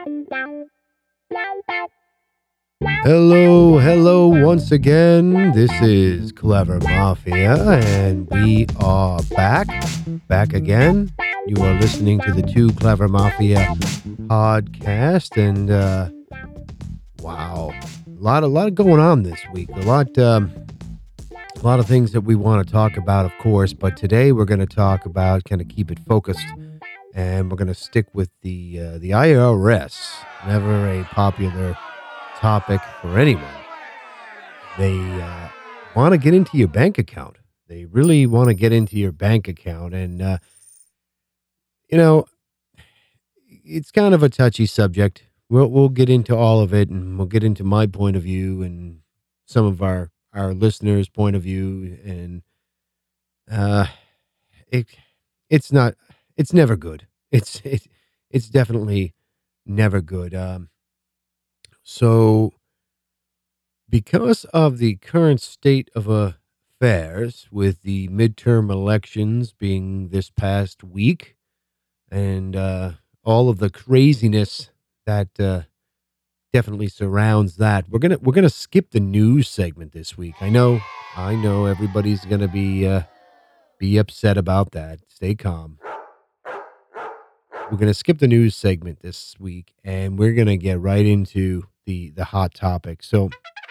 Hello once again. This is Clever Mafia, and we are back again. You are listening to the Two Clever Mafia podcast, and wow, a lot going on this week. A lot of things that we want to talk about, of course. But today we're going to talk about kind of keep it focused, and we're going to stick with the IRS. Never a popular topic for anyone. They want to get into your bank account. They really want to get into your bank account. And, it's kind of a touchy subject. We'll get into all of it, and we'll get into my point of view and some of our listeners' point of view. And it's never good. It's definitely never good. So, because of the current state of affairs, with the midterm elections being this past week, and all of the craziness that definitely surrounds that, we're gonna skip the news segment this week. I know everybody's gonna be upset about that. Stay calm. We're gonna skip the news segment this week, and we're gonna get right into the hot topic. So,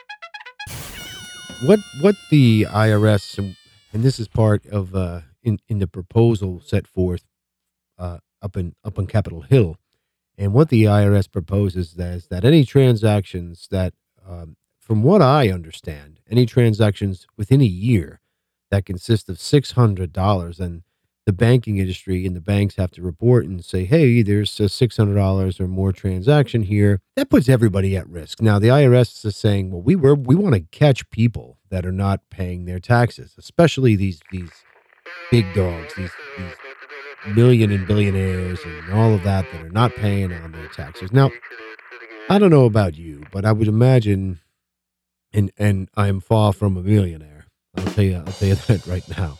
what the IRS, and this is part of in the proposal set forth up on Capitol Hill, and what the IRS proposes is that any transactions that, from what I understand, any transactions within a year that consist of $600, and the banking industry and the banks have to report and say, hey, there's a $600 or more transaction here. That puts everybody at risk. Now, the IRS is saying, well, we want to catch people that are not paying their taxes, especially these big dogs, these million and billionaires and all of that are not paying on their taxes. Now, I don't know about you, but I would imagine, and I'm far from a millionaire. I'll tell you that right now.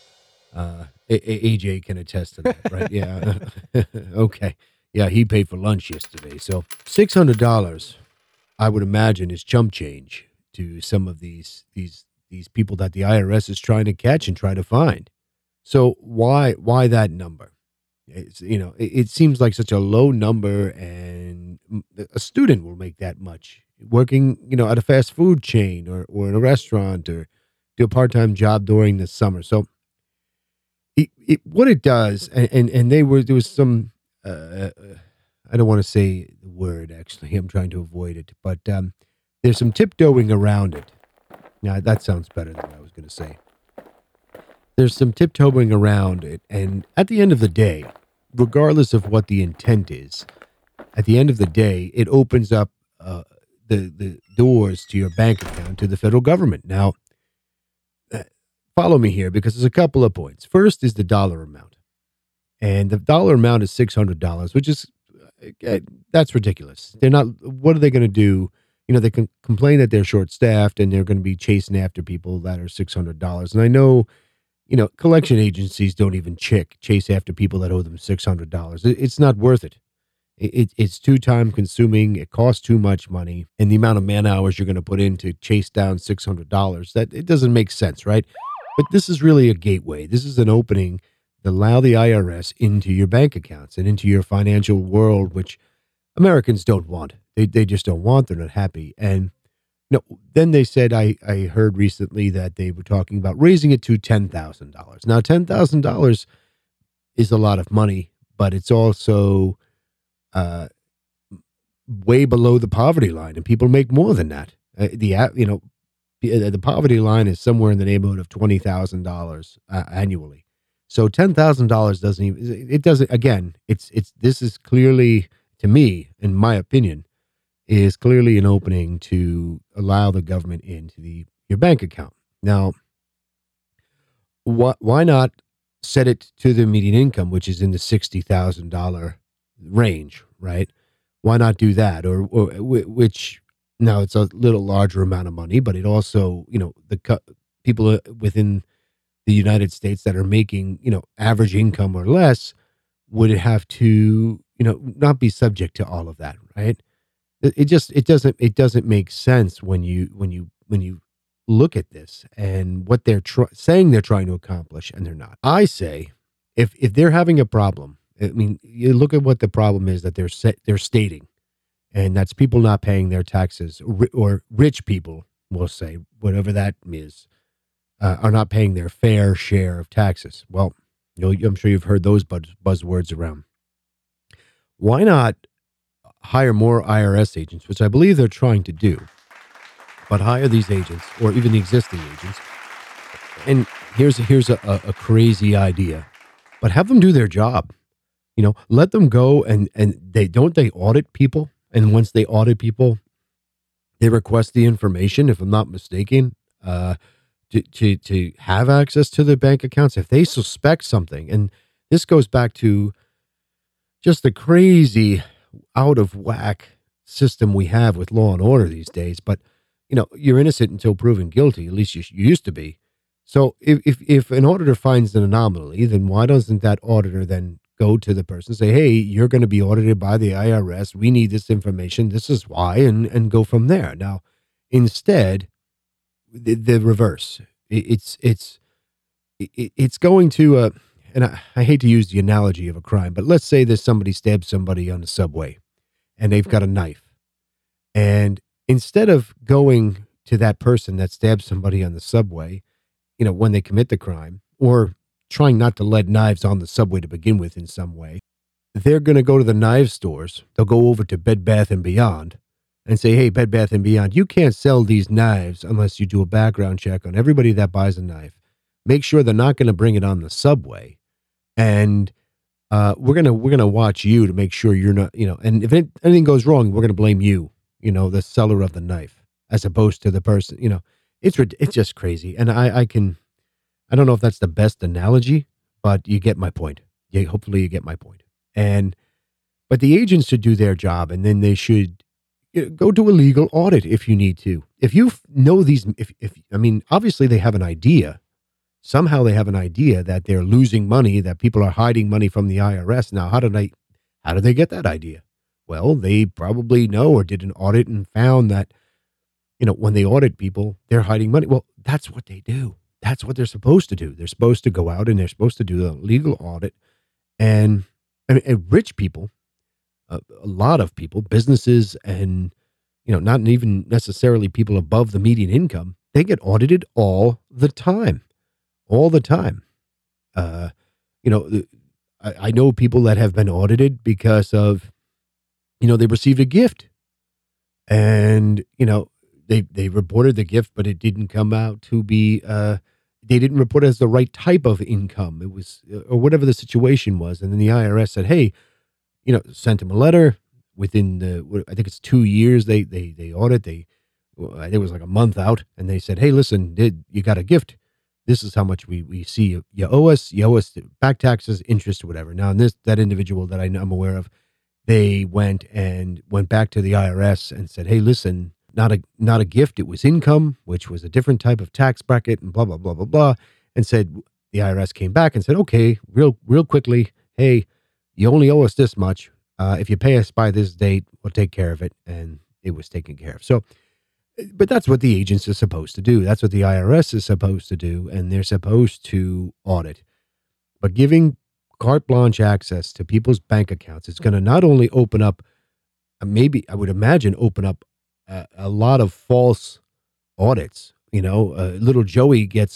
AJ can attest to that, right? Yeah. Okay. Yeah, he paid for lunch yesterday. So $600, I would imagine, is chump change to some of these people that the IRS is trying to catch and try to find. So why that number? It seems like such a low number, and a student will make that much working, at a fast food chain or in a restaurant, or do a part-time job during the summer. So what it does, and there was some, I don't want to say the word, actually, I'm trying to avoid it, but there's some tiptoeing around it. Now, that sounds better than what I was going to say. There's some tiptoeing around it, and at the end of the day, regardless of what the intent is, at the end of the day, it opens up the doors to your bank account to the federal government. Now, follow me here, because there's a couple of points. First is the dollar amount. And the dollar amount is $600, which is, that's ridiculous. What are they going to do? They can complain that they're short-staffed, and they're going to be chasing after people that are $600. And I know, collection agencies don't even chase after people that owe them $600. It's not worth it. It's too time consuming. It costs too much money. And the amount of man hours you're going to put in to chase down $600, that it doesn't make sense, right? But this is really a gateway. This is an opening to allow the IRS into your bank accounts and into your financial world, which Americans don't want. They just don't want. They're not happy. And then they said, I heard recently that they were talking about raising it to $10,000. Now, $10,000 is a lot of money, but it's also way below the poverty line, and people make more than that. The poverty line is somewhere in the neighborhood of $20,000 annually. So $10,000 doesn't even, it doesn't, again, this is clearly, to me, in my opinion, is clearly an opening to allow the government into your bank account. Now, why not set it to the median income, which is in the $60,000 range, right? Why not do that? Or which, now it's a little larger amount of money, but it also, the people within the United States that are making, average income or less would have to not be subject to all of that, right? It doesn't make sense when you look at this and what they're saying they're trying to accomplish, and they're not. I say, if they're having a problem, I mean, you look at what the problem is that they're stating, and that's people not paying their taxes, or rich people, we'll say, whatever that is, are not paying their fair share of taxes. Well, I'm sure you've heard those buzzwords around. Why not hire more IRS agents, which I believe they're trying to do, but hire these agents or even the existing agents. And here's a crazy idea, but have them do their job. Let them go and they audit people. And once they audit people, they request the information, if I'm not mistaken, to have access to the bank accounts if they suspect something. And this goes back to just the crazy out of whack system we have with law and order these days. But you're innocent until proven guilty. At least you used to be. So if an auditor finds an anomaly, then why doesn't that auditor then go to the person and say, hey, you're going to be audited by the IRS. We need this information. This is why, and go from there. Now, instead, the reverse. It's going to, and I hate to use the analogy of a crime, but let's say there's somebody stabs somebody on the subway and they've got a knife. And instead of going to that person that stabbed somebody on the subway, when they commit the crime, or trying not to let knives on the subway to begin with in some way, they're going to go to the knife stores. They'll go over to Bed Bath & Beyond and say, hey, Bed Bath & Beyond, you can't sell these knives unless you do a background check on everybody that buys a knife. Make sure they're not going to bring it on the subway. And we're gonna watch you to make sure you're not, and if anything goes wrong, we're going to blame you, the seller of the knife, as opposed to the person, it's just crazy. And I don't know if that's the best analogy, but you get my point. Yeah, hopefully you get my point. But the agents should do their job, and then they should go do a legal audit if you need to. If you know these, obviously they have an idea. Somehow they have an idea that they're losing money, that people are hiding money from the IRS. Now, how do they get that idea? Well, they probably know or did an audit and found that, when they audit people, they're hiding money. Well, that's what they do. That's what they're supposed to do. They're supposed to go out and they're supposed to do the legal audit. And rich people, a lot of people, businesses, and, not even necessarily people above the median income, they get audited all the time. All the time. I know people that have been audited because of, they received a gift, and, they reported the gift, but it didn't come out to be, they didn't report it as the right type of income. It was, or whatever the situation was. And then the IRS said, hey, sent them a letter within I think it's 2 years. They audit. I think it was like a month out. And they said, hey, listen, you got a gift. This is how much we see you owe us. You owe us back taxes, interest, or whatever. Now, that individual that I'm aware of, they went back to the IRS and said, hey, listen, not a gift. It was income, which was a different type of tax bracket, and blah, blah, blah, blah, blah. And said, the IRS came back and said, okay, real quickly, hey, you only owe us this much. If you pay us by this date, we'll take care of it. And it was taken care of. So, but that's what the agents are supposed to do. That's what the IRS is supposed to do. And they're supposed to audit. But giving carte blanche access to people's bank accounts is going to not only open up, maybe I would imagine open up a lot of false audits. Little Joey gets,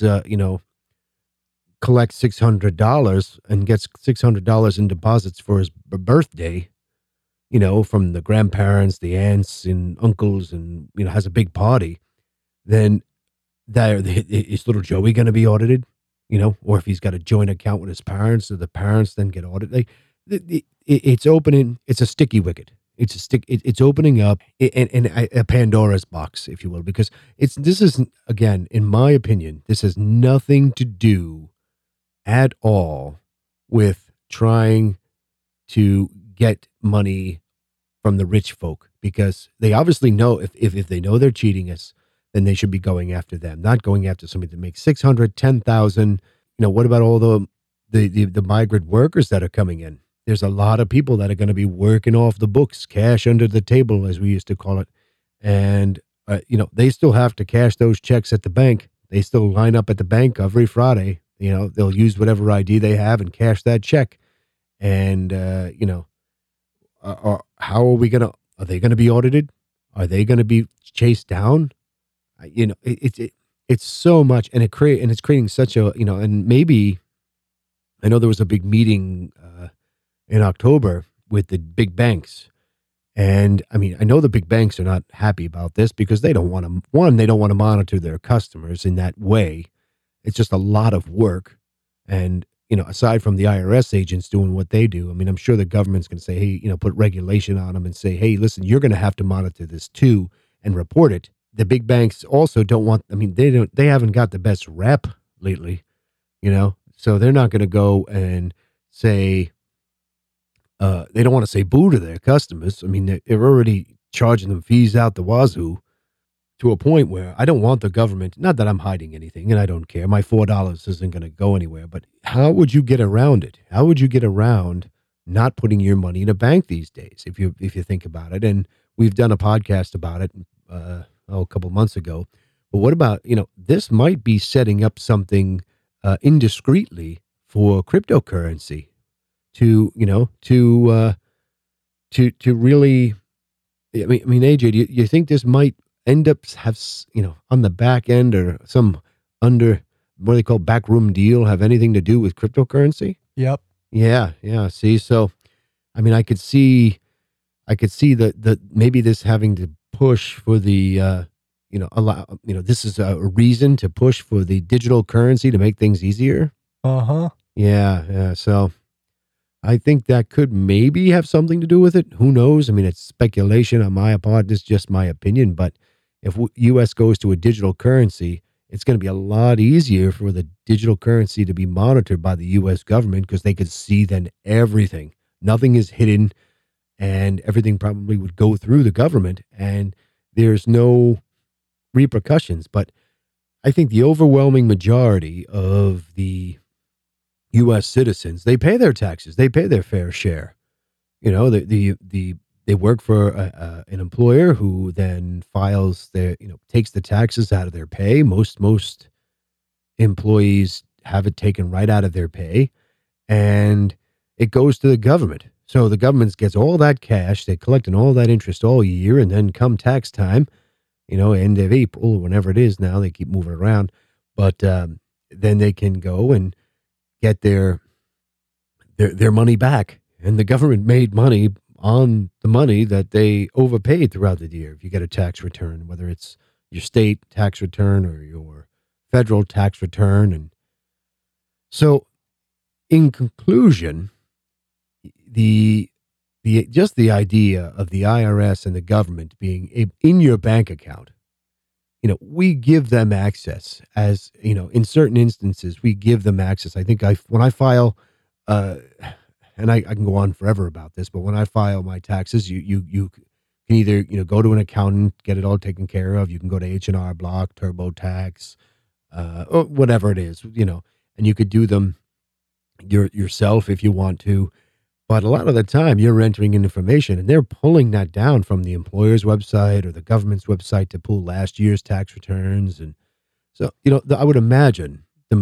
collects $600 and gets $600 in deposits for his birthday, from the grandparents, the aunts and uncles, and, has a big party. Then is little Joey going to be audited? Or if he's got a joint account with his parents, so the parents then get audited. It's opening, it's a sticky wicket. It's opening up a Pandora's box, if you will, because this is, again, in my opinion, this has nothing to do at all with trying to get money from the rich folk, because they obviously know if they know they're cheating us, then they should be going after them, not going after somebody that makes 600, 10,000. What about all the migrant workers that are coming in? there's a lot of people that are going to be working off the books, cash under the table, as we used to call it. And, they still have to cash those checks at the bank. They still line up at the bank every Friday. They'll use whatever ID they have and cash that check. And, how are we going to, are they going to be audited? Are they going to be chased down? It's so much, and it's creating such a, and maybe, I know there was a big meeting in October with the big banks. And I mean, I know the big banks are not happy about this because they don't want to, they don't want to monitor their customers in that way. It's just a lot of work. And, aside from the IRS agents doing what they do, I mean, I'm sure the government's going to say, hey, put regulation on them and say, hey, listen, you're going to have to monitor this too and report it. The big banks also don't want, I mean, they haven't got the best rep lately, so they're not going to go and say, they don't want to say boo to their customers. I mean, they're already charging them fees out the wazoo to a point where I don't want the government, not that I'm hiding anything and I don't care. My $4 isn't going to go anywhere, but how would you get around it? How would you get around not putting your money in a bank these days? If you think about it, and we've done a podcast about it, a couple months ago, but what about, this might be setting up something, indiscreetly for cryptocurrency to really, I mean, AJ, do you think this might end up on the back end or some under what they call backroom deal have anything to do with cryptocurrency? Yep. Yeah. See, so, I mean, I could see that maybe this having to push for the, this is a reason to push for the digital currency to make things easier. Uh-huh. Yeah. So I think that could maybe have something to do with it. Who knows? I mean, it's speculation on my part. This is just my opinion. But if U.S. goes to a digital currency, it's going to be a lot easier for the digital currency to be monitored by the U.S. government because they could see then everything. Nothing is hidden, and everything probably would go through the government, and there's no repercussions. But I think the overwhelming majority of the U.S. citizens, they pay their taxes, they pay their fair share. They work for an employer who then files takes the taxes out of their pay. Most employees have it taken right out of their pay, and it goes to the government. So the government gets all that cash, they're collecting all that interest all year, and then come tax time, end of April, whenever it is now, they keep moving around, but then they can go and get their money back, and the government made money on the money that they overpaid throughout the year. If you get a tax return, whether it's your state tax return or your federal tax return. And so in conclusion, the idea of the IRS and the government being in your bank account, we give them access as, in certain instances, we give them access. I think when I file, and I can go on forever about this, but when I file my taxes, you can either, go to an accountant, get it all taken care of. You can go to H&R Block, TurboTax, or whatever it is, and you could do them yourself if you want to. But a lot of the time you're entering in information and they're pulling that down from the employer's website or the government's website to pull last year's tax returns. And so, I would imagine,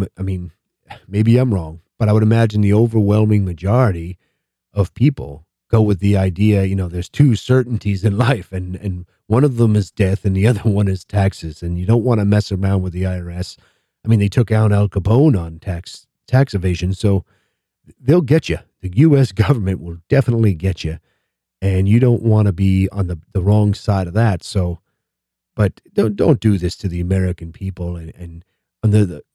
maybe I'm wrong, but I would imagine the overwhelming majority of people go with the idea, there's two certainties in life, and one of them is death and the other one is taxes. And you don't want to mess around with the IRS. I mean, they took out Al Capone on tax evasion, so they'll get you. The U.S. government will definitely get you, and you don't want to be on the wrong side of that. So, but don't do this to the American people, and under the,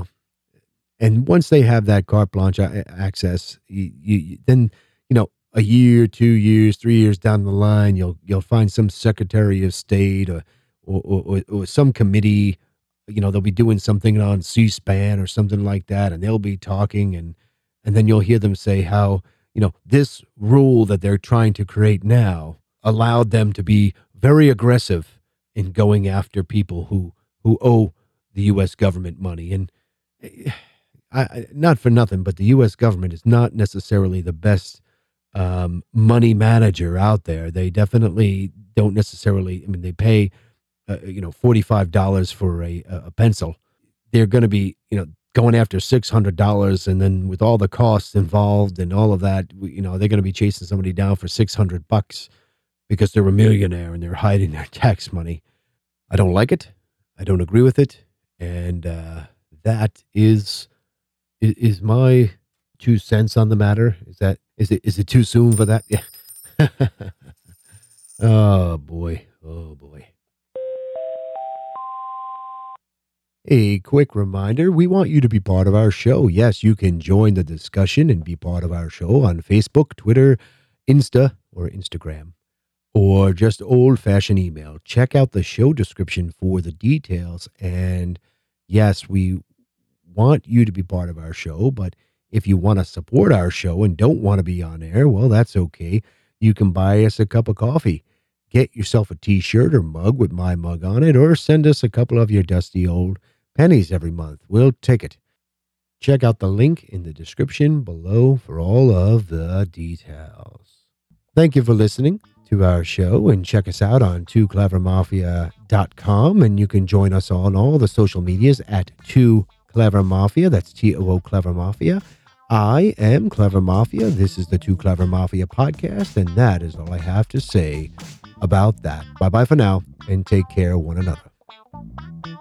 and once they have that carte blanche access, then, a year, 2 years, 3 years down the line, you'll find some Secretary of State or some committee, they'll be doing something on C-SPAN or something like that, and they'll be talking, and then you'll hear them say how, this rule that they're trying to create now allowed them to be very aggressive in going after people who owe the U.S. government money. And not for nothing, but the U.S. government is not necessarily the best money manager out there. They definitely don't necessarily. I mean, they pay $45 for a pencil. They're going to be going after $600, and then with all the costs involved and all of that, they're going to be chasing somebody down for $600 because they're a millionaire and they're hiding their tax money. I don't like it. I don't agree with it, and that is my 2 cents on the matter. Is it too soon for that? Yeah. Oh boy. Oh boy. A quick reminder, we want you to be part of our show. Yes, you can join the discussion and be part of our show on Facebook, Twitter, Insta, or Instagram, or just old-fashioned email. Check out the show description for the details. And yes, we want you to be part of our show, but if you want to support our show and don't want to be on air, well, that's okay. You can buy us a cup of coffee. Get yourself a t-shirt or mug with my mug on it, or send us a couple of your dusty old pennies every month. We'll take it. Check out the link in the description below for all of the details. Thank you for listening to our show, and check us out on twoclevermafia.com, and you can join us on all the social medias at 2clevermafia. That's TOO Clever Mafia. I am Clever Mafia. This is the 2 Clever Mafia podcast, and that is all I have to say about that. Bye-bye for now, and take care of one another.